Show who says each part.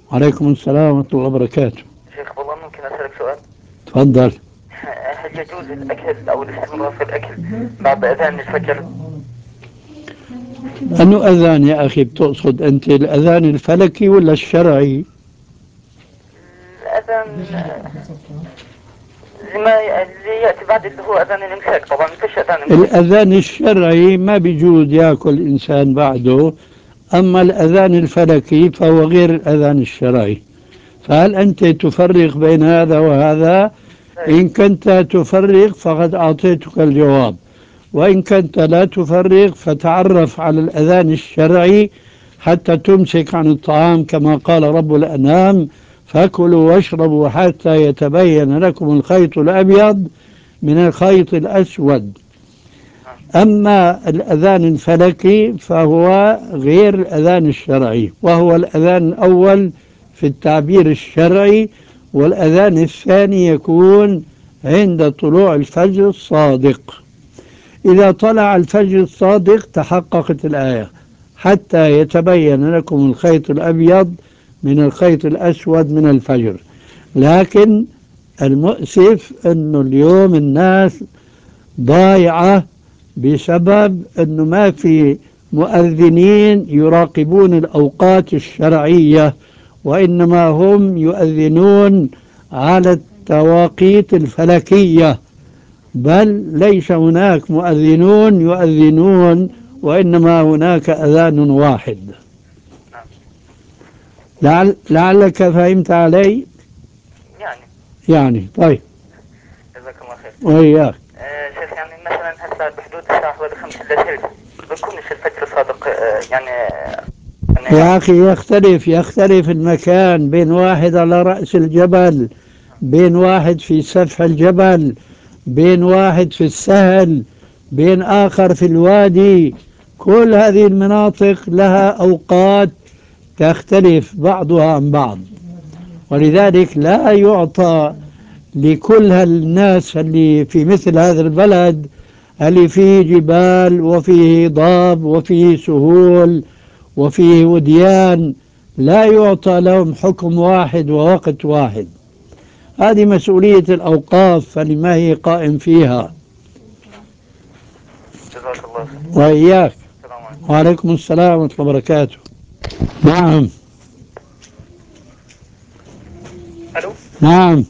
Speaker 1: وعليكم السلام ورحمة الله وبركاته.
Speaker 2: شيخ والله ممكن أسألك سؤال؟
Speaker 1: تفضل.
Speaker 2: هل يجوز الأكل أو الاستمرار في الأكل بعد أذان الفجر؟
Speaker 1: أنه أذان يا أخي بتقصد أنت الأذان الفلكي ولا الشرعي؟
Speaker 2: الأذان اللي يأتي بعد اللي هو أذان الإمساك، طبعا ما فيش أذان إمساك.
Speaker 1: الأذان الشرعي ما بيجوز يأكل إنسان بعده، أما الأذان الفلكي فهو غير الأذان الشرعي. فهل أنت تفرق بين هذا وهذا؟ إن كنت تفرق فقد أعطيتك الجواب، وإن كنت لا تفرق فتعرف على الأذان الشرعي حتى تمسك عن الطعام كما قال رب الأنعام: فكلوا واشربوا حتى يتبين لكم الخيط الأبيض من الخيط الأسود. أما الأذان الفلكي فهو غير الأذان الشرعي، وهو الأذان الأول في التعبير الشرعي، والأذان الثاني يكون عند طلوع الفجر الصادق. إذا طلع الفجر الصادق تحققت الآية: حتى يتبين لكم الخيط الأبيض من الخيط الأسود من الفجر. لكن المؤسف أنه اليوم الناس ضايعة بسبب أنه ما في مؤذنين يراقبون الأوقات الشرعية، وإنما هم يؤذنون على التواقيت الفلكية، بل ليس هناك مؤذنون يؤذنون، وإنما هناك أذان واحد.
Speaker 2: نعم.
Speaker 1: لعلك فهمت علي.
Speaker 2: يعني
Speaker 1: طيب.
Speaker 2: جزاك الله خير.
Speaker 1: وإياك.
Speaker 2: شيخ يعني مثلا هسه بحدود الساعة حوالي 5 إلا ثلث بكونش الفجر صادق،
Speaker 1: يا أخي يختلف المكان، بين واحد على رأس الجبل، بين واحد في سفح الجبل، بين واحد في السهل، بين آخر في الوادي. كل هذه المناطق لها أوقات تختلف بعضها عن بعض، ولذلك لا يعطى لكل هالناس اللي في مثل هذا البلد اللي فيه جبال وفيه ضاب وفيه سهول وفيه وديان، لا يعطى لهم حكم واحد ووقت واحد. هذه مسؤولية الأوقاف فلما هي قائم فيها.
Speaker 2: جزاك الله خير.
Speaker 1: وإياك.
Speaker 2: السلام عليكم.
Speaker 1: وعليكم السلام ورحمة الله وبركاته. نعم.
Speaker 2: ألو.
Speaker 1: نعم.